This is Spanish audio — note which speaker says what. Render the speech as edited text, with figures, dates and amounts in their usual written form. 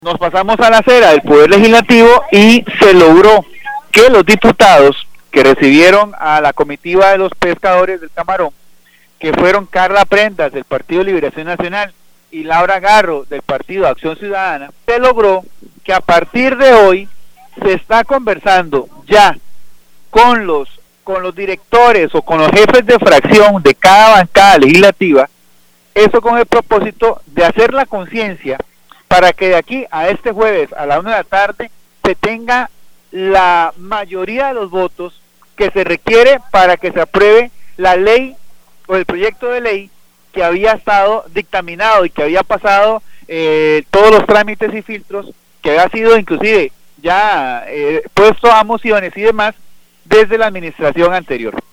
Speaker 1: nos pasamos a la acera del Poder Legislativo y se logró que los diputados que recibieron a la comitiva de los pescadores del camarón, que fueron Carla Prendas del Partido Liberación Nacional y Laura Garro del Partido Acción Ciudadana, se logró que a partir de hoy se está conversando ya con los directores o con los jefes de fracción de cada bancada legislativa, eso con el propósito de hacer la conciencia para que de aquí a este jueves a la 1 de la tarde se tenga la mayoría de los votos que se requiere para que se apruebe la ley o el proyecto de ley que había estado dictaminado y que había pasado todos los trámites y filtros, que había sido inclusive ya puesto a mociones y demás desde la administración anterior.